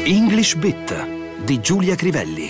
English Bit di Giulia Crivelli.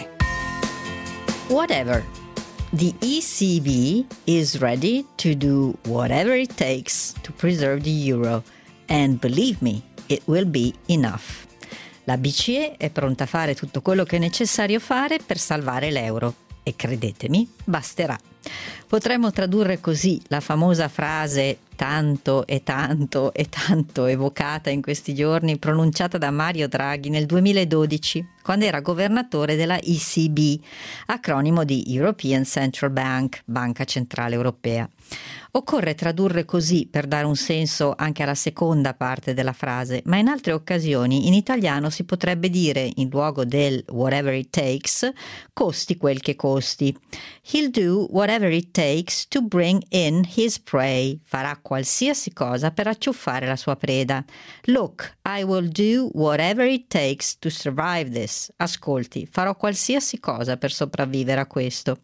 Whatever. The ECB is ready to do whatever it takes to preserve the euro, and believe me, it will be enough. La BCE è pronta a fare tutto quello che è necessario fare per salvare l'euro, e credetemi, basterà. Potremmo tradurre così la famosa frase tanto e tanto e tanto evocata in questi giorni, pronunciata da Mario Draghi nel 2012, quando era governatore della ECB, acronimo di European Central Bank, Banca Centrale Europea. Occorre tradurre così per dare un senso anche alla seconda parte della frase, ma in altre occasioni in italiano si potrebbe dire, in luogo del whatever it takes, costi quel che costi. He'll do whatever it takes to bring in his prey. Farà qualsiasi cosa per acciuffare la sua preda. Look, I will do whatever it takes to survive this. Ascolti, farò qualsiasi cosa per sopravvivere a questo.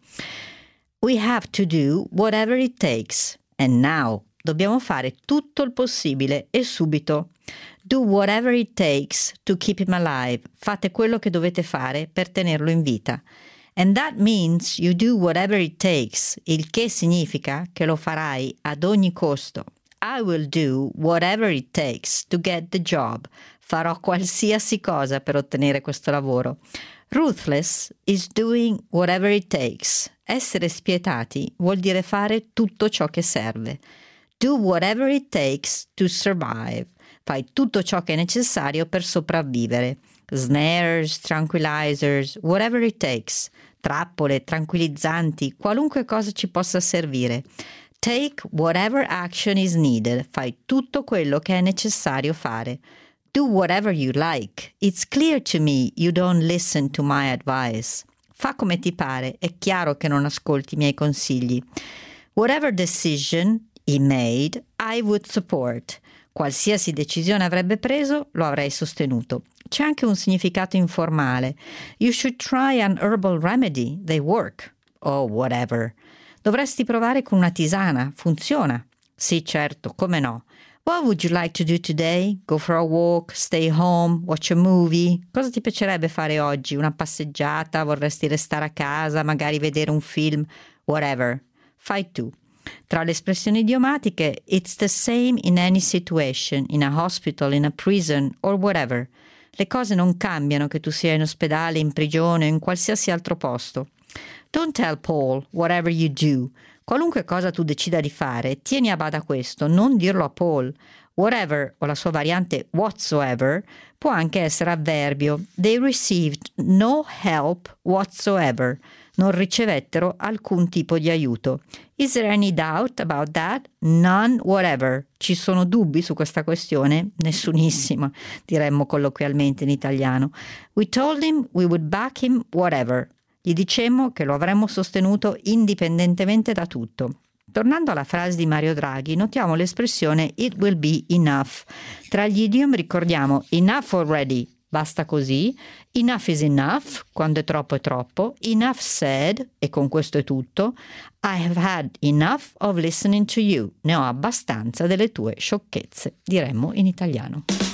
We have to do whatever it takes. And now. Dobbiamo fare tutto il possibile e subito. Do whatever it takes to keep him alive. Fate quello che dovete fare per tenerlo in vita. And that means you do whatever it takes, il che significa che lo farai ad ogni costo. I will do whatever it takes to get the job. Farò qualsiasi cosa per ottenere questo lavoro. Ruthless is doing whatever it takes. Essere spietati vuol dire fare tutto ciò che serve. Do whatever it takes to survive. Fai tutto ciò che è necessario per sopravvivere. Snares, tranquilizers, whatever it takes. Trappole, tranquillizzanti, qualunque cosa ci possa servire. Take whatever action is needed. Fai tutto quello che è necessario fare. Do whatever you like. It's clear to me you don't listen to my advice. Fa come ti pare, è chiaro che non ascolti i miei consigli. Whatever decision he made, I would support. Qualsiasi decisione avrebbe preso, lo avrei sostenuto. C'è anche un significato informale. You should try an herbal remedy, they work. Oh, whatever. Dovresti provare con una tisana, funziona. Sì, certo, come no. What would you like to do today? Go for a walk, stay home, watch a movie? Cosa ti piacerebbe fare oggi? Una passeggiata? Vorresti restare a casa, magari vedere un film? Whatever. Fai tu. Tra le espressioni idiomatiche, it's the same in any situation, in a hospital, in a prison, or whatever. Le cose non cambiano che tu sia in ospedale, in prigione o in qualsiasi altro posto. Don't tell Paul whatever you do. Qualunque cosa tu decida di fare, tieni a bada questo, non dirlo a Paul. Whatever, o la sua variante whatsoever, può anche essere avverbio. They received no help whatsoever. Non ricevettero alcun tipo di aiuto. Is there any doubt about that? None whatever. Ci sono dubbi su questa questione? Nessunissimo, diremmo colloquialmente in italiano. We told him we would back him whatever. Gli dicemmo che lo avremmo sostenuto indipendentemente da tutto. Tornando alla frase di Mario Draghi, notiamo l'espressione it will be enough. Tra gli idiom ricordiamo enough already, basta così, enough is enough, quando è troppo, enough said, e con questo è tutto, I have had enough of listening to you, ne ho abbastanza delle tue sciocchezze, diremmo in italiano.